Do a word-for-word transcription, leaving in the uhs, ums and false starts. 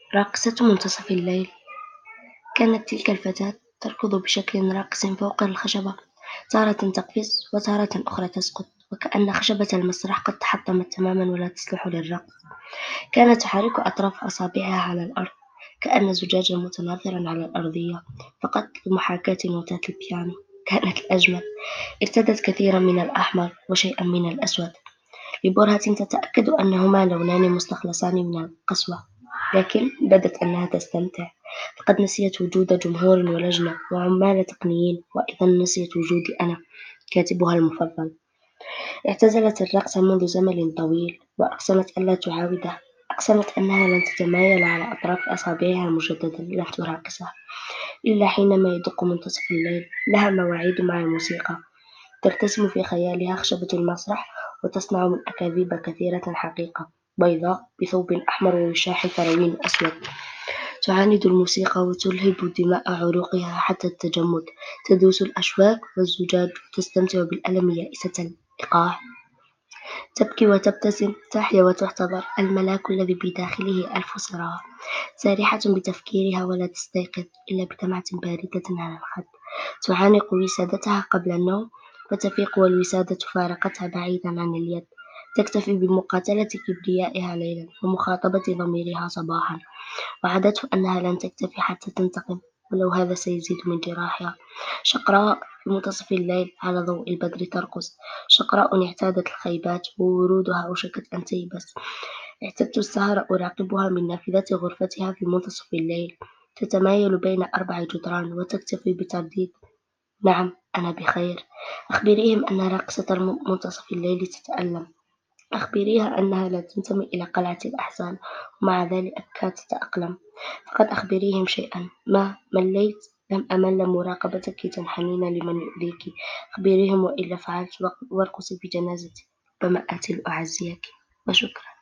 راقصة منتصف الليل. كانت تلك الفتاة تركض بشكل راقص فوق الخشبة، تارة تقفز وتارة أخرى تسقط، وكأن خشبة المسرح قد تحطمت تماما ولا تصلح للرقص. كانت تحرك أطراف أصابعها على الأرض كأن زجاجا متناثرا على الأرضية، فقط لمحاكاة نوتات البيانو. كانت الأجمل. ارتدت كثيرا من الأحمر وشيئا من الأسود، لبرهة تتأكد أنهما لونان مستخلصان من القسوة، لكن بدت أنها تستمتع. فقد نسيت وجود جمهور ولجنة وعمال تقنيين، وأيضا نسيت وجودي أنا، كاتبها المفضل. اعتزلت الرقص منذ زمن طويل، وأقسمت ألا تعاوده. أقسمت أنها لن تتمايل على أطراف أصابعها مجددا، لن تراقصه إلا حينما يدق منتصف الليل. لها مواعيد مع الموسيقى، ترتسم في خيالها خشبة المسرح، وتصنع من أكاذيب كثيرة حقيقة بيضاء بثوب أحمر ووشاح ثروين أسود. تعاند الموسيقى وتلهب دماء عروقها حتى التجمد، تدوس الأشواك والزجاج وتستمتع بالألم يائسة الإيقاع. تبكي وتبتسم، تحيا وتحتضر، الملاك الذي بداخله ألف صراع. سارحة بتفكيرها ولا تستيقظ إلا بدمعة باردة على الخد. تعانق وسادتها قبل النوم، وتفيق والوسادة فارقتها بعيدا عن اليد. تكتفي بمقاتلة كبريائها ليلا ومخاطبة ضميرها صباحا. وعدته أنها لن تكتفي حتى تنتقم، ولو هذا سيزيد من جراحها. شقراء في منتصف الليل على ضوء البدر ترقص. شقراء اعتادت الخيبات وورودها أوشكت أن تيبس. اعتدت السهر أراقبها من نافذة غرفتها في منتصف الليل، تتمايل بين أربع جدران وتكتفي بترديد: نعم، أنا بخير. أخبريهم أن راقصة الم- منتصف الليل تتألم. أخبريها أنها لا تنتمي إلى قلعة الأحزان، ومع ذلك كانت تتأقلم. فقد أخبريهم شيئا ما: مليت، لم أمل مراقبتك تنحنين لمن يؤذيك. أخبريهم وإلا فعلت، وارقصي بجنازتي، ربما آتي لأعزيك. وشكرا.